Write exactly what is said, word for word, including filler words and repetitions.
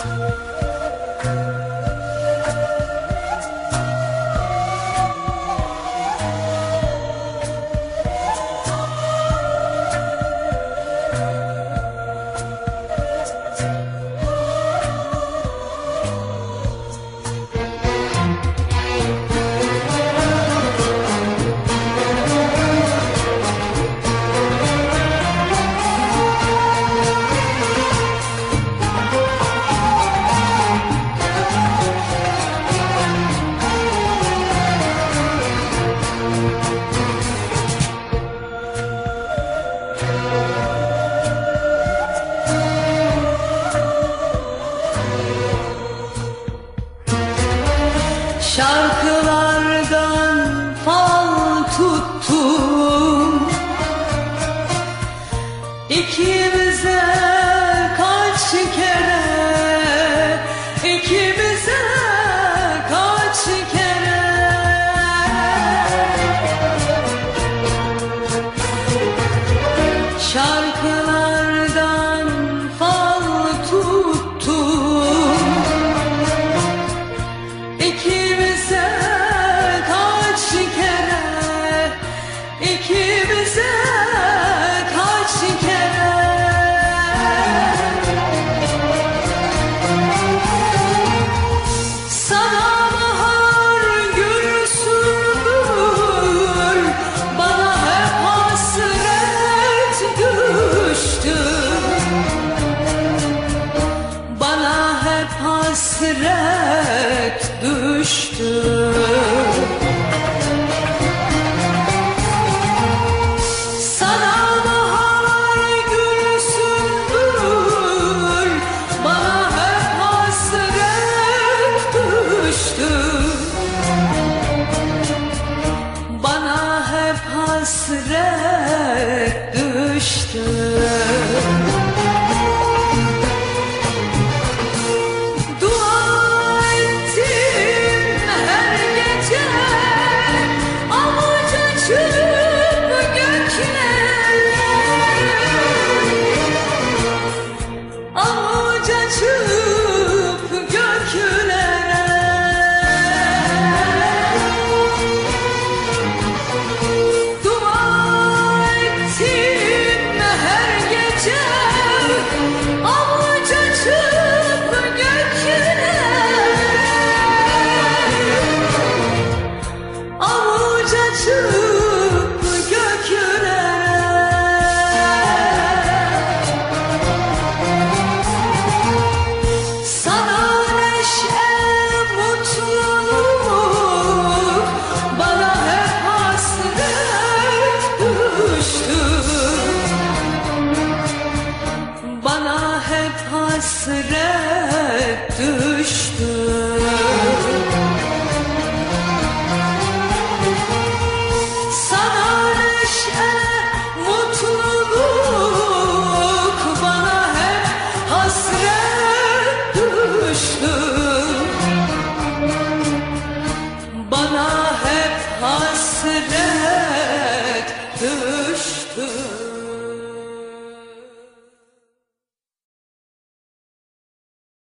Şarkılardan fal tuttum, İkimize kaç kere, ikimize kaç kere. Şarkılardan fal tuttum, İkimize kaç kere, ikimize kaç kere. Sana bahar gülsün, bana hep hasret düştü, bana hep hasret düştü. Sana bahar gülsün, bana hep hasret düştü, bana hep hasret düştü. Avuç açıp